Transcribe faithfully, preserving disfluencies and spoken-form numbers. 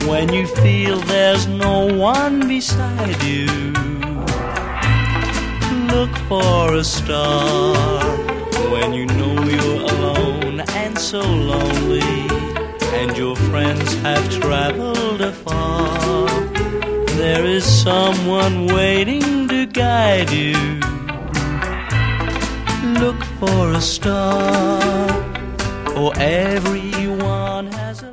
when you feel there's no one beside you. Look for a star when you know you're alone and so lonely, and your friends have traveled afar. There is someone waiting to guide you. Look for a star, for everyone has a